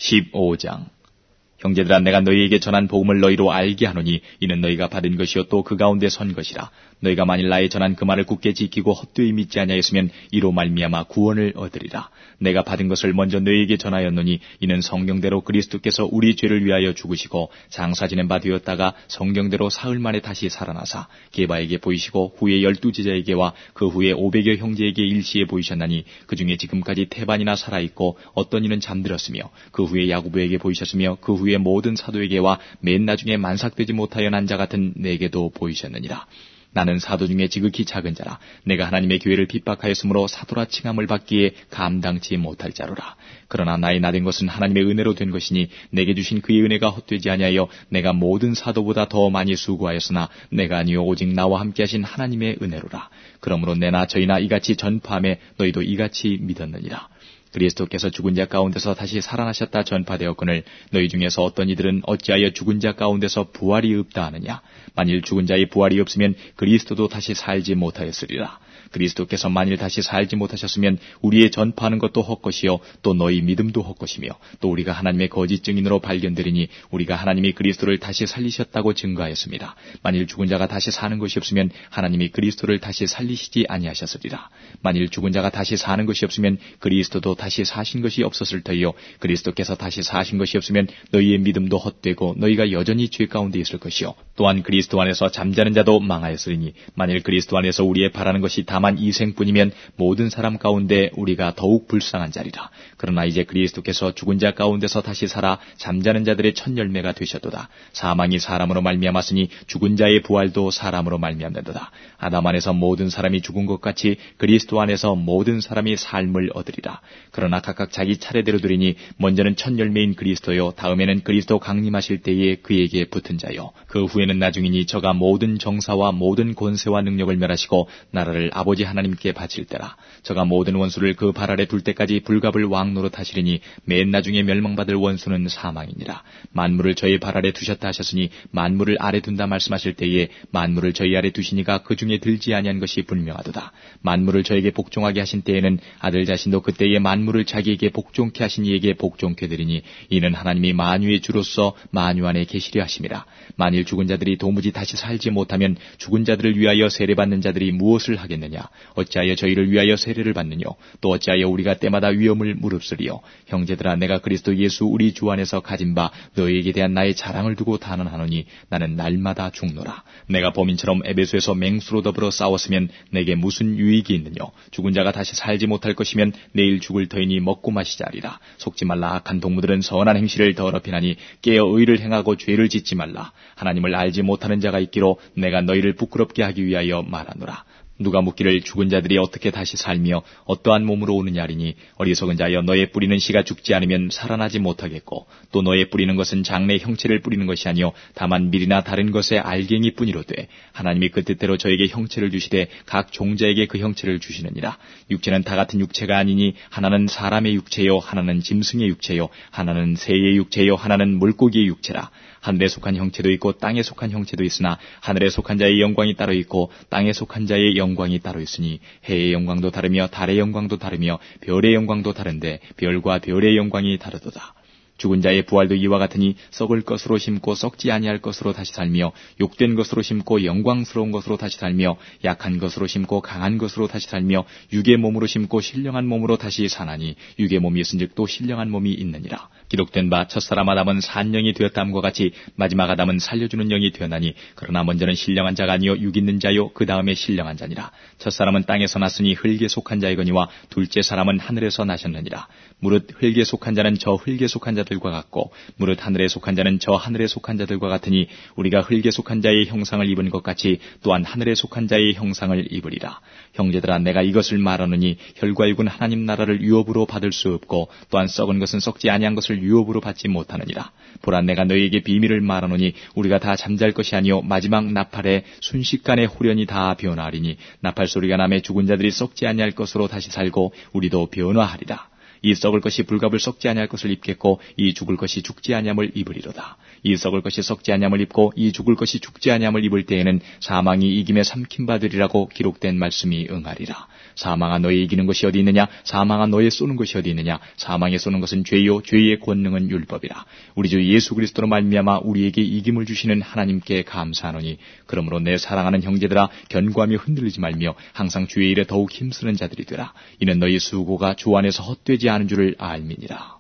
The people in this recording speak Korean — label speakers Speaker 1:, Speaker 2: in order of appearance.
Speaker 1: 15장. 형제들아, 내가 너희에게 전한 복음을 너희로 알게 하노니 이는 너희가 받은 것이요 또 그 가운데 선 것이라. 너희가 만일 나의 전한 그 말을 굳게 지키고 헛되이 믿지 아니하였으면 이로 말미암아 구원을 얻으리라. 내가 받은 것을 먼저 너희에게 전하였노니 이는 성경대로 그리스도께서 우리 죄를 위하여 죽으시고 장사 지낸 바 되었다가 성경대로 사흘 만에 다시 살아나사 게바에게 보이시고 후에 12제자에게와 그 후에 500여 형제에게 일시에 보이셨나니 그 중에 지금까지 태반이나 살아있고 어떤 이는 잠들었으며 그 후에 야고보에게 보이셨으며 그 후에 모든 사도에게와 맨 나중에 만삭되지 못하여 난 자 같은 내게도 보이셨느니라. 나는 사도 중에 지극히 작은 자라. 내가 하나님의 교회를 핍박하였으므로 사도라 칭함을 받기에 감당치 못할 자로라. 그러나 나의 나된 것은 하나님의 은혜로 된 것이니 내게 주신 그의 은혜가 헛되지 아니하여 내가 모든 사도보다 더 많이 수고하였으나 내가 아니요 오직 나와 함께 하신 하나님의 은혜로라. 그러므로 내나 저희나 이같이 전파함에 너희도 이같이 믿었느니라. 그리스도께서 죽은 자 가운데서 다시 살아나셨다 전파되었거늘 너희 중에서 어떤 이들은 어찌하여 죽은 자 가운데서 부활이 없다 하느냐. 만일 죽은 자의 부활이 없으면 그리스도도 다시 살지 못하였으리라. 그리스도께서 만일 다시 살지 못하셨으면 우리의 전파하는 것도 헛것이요 또 너희 믿음도 헛것이며 또 우리가 하나님의 거짓 증인으로 발견되리니 우리가 하나님이 그리스도를 다시 살리셨다고 증거하였습니다. 만일 죽은 자가 다시 사는 것이 없으면 하나님이 그리스도를 다시 살리시지 아니하셨으리라. 만일 죽은 자가 다시 사는 것이 없으면 그리스도도 다시 사신 것이 없었을 터이요 그리스도께서 다시 사신 것이 없으면 너희의 믿음도 헛되고 너희가 여전히 죄 가운데 있을 것이요 또한 그리스도 안에서 잠자는 자도 망하였으리니 만일 그리스도 안에서 우리의 바라는 것이 다만 이 생뿐이면 모든 사람 가운데 우리가 더욱 불쌍한 자리라. 그러나 이제 그리스도께서 죽은 자 가운데서 다시 살아 잠자는 자들의 첫 열매가 되셨도다. 사망이 사람으로 말미암았으니 죽은 자의 부활도 사람으로 말미암는도다. 아담 안에서 모든 사람이 죽은 것 같이 그리스도 안에서 모든 사람이 삶을 얻으리라. 그러나 각각 자기 차례대로 드리니 먼저는 첫 열매인 그리스도요 다음에는 그리스도 강림하실 때에 그에게 붙은 자요 그 후에는 나중이니 저가 모든 정사와 모든 권세와 능력을 멸하시고 나라를 아버지 하나님께 바칠 때라. 저가 모든 원수를 그 발 아래 둘 때까지 불갑을 왕노릇 하시리니 맨 나중에 멸망받을 원수는 사망이니라. 만물을 저희 발 아래 두셨다 하셨으니 만물을 아래 둔다 말씀하실 때에 만물을 저희 아래 두시니가 그 중에 들지 아니한 것이 분명하도다. 만물을 저에게 복종하게 하신 때에는 아들 자신도 그때에 만물을 자기에게 복종케 하신 이에게 복종케 되리니 이는 하나님이 만유의 주로서 만유 안에 계시려 하심이라. 만일 죽은 자들이 도무지 다시 살지 못하면 죽은 자들을 위하여 세례받는 자들이 무엇을 하겠느냐. 어찌하여 저희를 위하여 세례를 받느뇨. 또 어찌하여 우리가 때마다 위험을 무릅쓰리요. 형제들아, 내가 그리스도 예수 우리 주 안에서 가진 바 너희에게 대한 나의 자랑을 두고 단언하노니 나는 날마다 죽노라. 내가 범인처럼 에베소에서 맹수로 더불어 싸웠으면 내게 무슨 유익이 있느뇨. 죽은 자가 다시 살지 못할 것이면 내일 죽을 터이니 먹고 마시자 하리라. 속지 말라. 악한 동무들은 선한 행실을 더럽히나니 깨어 의를 행하고 죄를 짓지 말라. 하나님을 알지 못하는 자가 있기로 내가 너희를 부끄럽게 하기 위하여 말하노라. 누가 묻기를 죽은 자들이 어떻게 다시 살며 어떠한 몸으로 오느냐리니 어리석은 자여 너의 뿌리는 씨가 죽지 않으면 살아나지 못하겠고 또 너의 뿌리는 것은 장래 형체를 뿌리는 것이 아니요 다만 밀이나 다른 것의 알갱이 뿐이로되 하나님이 그 뜻대로 저에게 형체를 주시되 각 종자에게 그 형체를 주시느니라. 육체는 다 같은 육체가 아니니 하나는 사람의 육체요 하나는 짐승의 육체요 하나는 새의 육체요 하나는 물고기의 육체라. 하늘에 속한 형체도 있고 땅에 속한 형체도 있으나 하늘에 속한 자의 영광이 따로 있고 땅에 속한 자의 영광이 따로 있으니 해의 영광도 다르며 달의 영광도 다르며 별의 영광도 다른데 별과 별의 영광이 다르도다. 죽은 자의 부활도 이와 같으니 썩을 것으로 심고 썩지 아니할 것으로 다시 살며 욕된 것으로 심고 영광스러운 것으로 다시 살며 약한 것으로 심고 강한 것으로 다시 살며 육의 몸으로 심고 신령한 몸으로 다시 사나니 육의 몸이 있은즉 또 신령한 몸이 있느니라. 기록된 바 첫사람 아담은 산 영이 되었다함과 같이 마지막 아담은 살려주는 영이 되었나니 그러나 먼저는 신령한 자가 아니요 육 있는 자요 그 다음에 신령한 자니라. 첫사람은 땅에서 났으니 흙에 속한 자이거니와 둘째 사람은 하늘에서 나셨느니라. 무릇 흙에 속한 자는 저 흙에 속한 자들과 같고 무릇 하늘에 속한 자는 저 하늘에 속한 자들과 같으니 우리가 흙에 속한 자의 형상을 입은 것 같이 또한 하늘에 속한 자의 형상을 입으리라. 형제들아, 내가 이것을 말하노니 혈과 육은 하나님 나라를 유업으로 받을 수 없고 또한 썩은 것은 썩지 아니한 것을 유업으로 받지 못하느니라. 보라, 내가 너희에게 비밀을 말하노니 우리가 다 잠잘 것이 아니요 마지막 나팔에 순식간에 후련히 다 변화하리니 나팔 소리가 나매 죽은 자들이 썩지 아니할 것으로 다시 살고 우리도 변화하리라. 이 썩을 것이 불갑을 썩지 아니할 것을 입겠고 이 죽을 것이 죽지 아니함을 입으리로다. 이 썩을 것이 썩지 아니함을 입고 이 죽을 것이 죽지 아니함을 입을 때에는 사망이 이김에 삼킴 받으리라고 기록된 말씀이 응하리라. 사망아 너의 이기는 것이 어디 있느냐? 사망아 너의 쏘는 것이 어디 있느냐? 사망에 쏘는 것은 죄요 죄의 권능은 율법이라. 우리 주 예수 그리스도로 말미암아 우리에게 이김을 주시는 하나님께 감사하노니 그러므로 내 사랑하는 형제들아 견고하며 흔들리지 말며 항상 주의 일에 더욱 힘쓰는 자들이 되라. 이는 너희 수고가 주 안에서 헛되지 않은 줄을 알미니라.